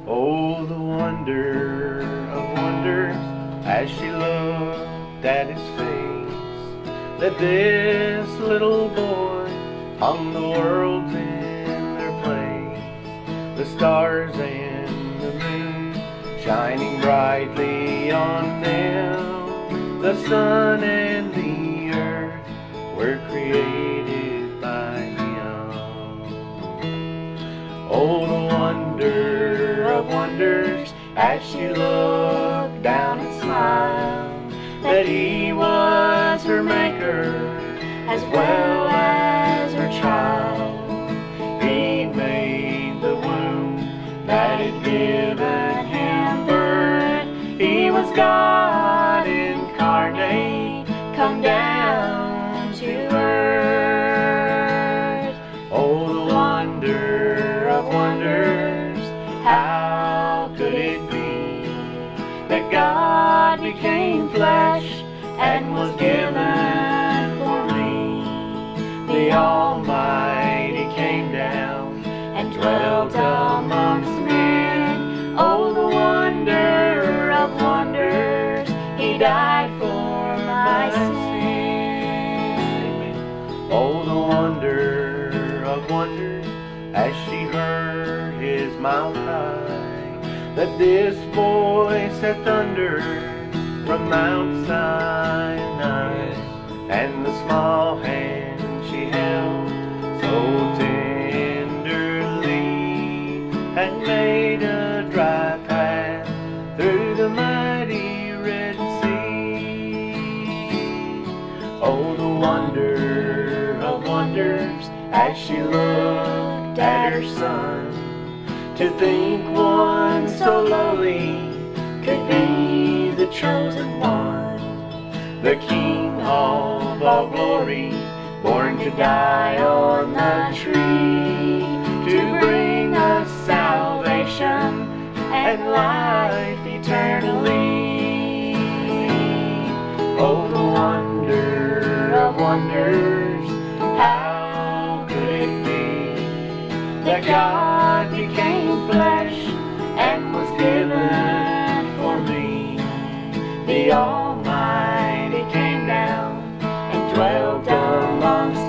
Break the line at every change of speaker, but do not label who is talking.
Oh, the wonder of wonders as she looked at his face, that this little boy hung the worlds in their place, the stars and the moon shining brightly on them, the sun and the earth were created by him. Oh, the wonder of wonders as she looked down and smiled, that he was her maker as well as her child. He made the womb that had given him birth. He was God incarnate, come down to earth. Oh, the wonder of wonders, how could it be that God became flesh and was given for me? The Almighty came down and dwelt amongst men. Oh, the wonder of wonders, he died for my sin. Oh, the wonder of wonders as she heard his mild cry, that this voice had thundered from Mount Sinai, and the small hand she held so tenderly had made a dry path through the mighty Red Sea. Oh, the wonder of wonders as she looked at her son, to think one so lowly could be the chosen one, the King of all glory, born to die on the tree, to bring us salvation and life eternally. Oh, the wonder of wonders, how could it be that God became flesh and was given for me? The Almighty came down and dwelt amongst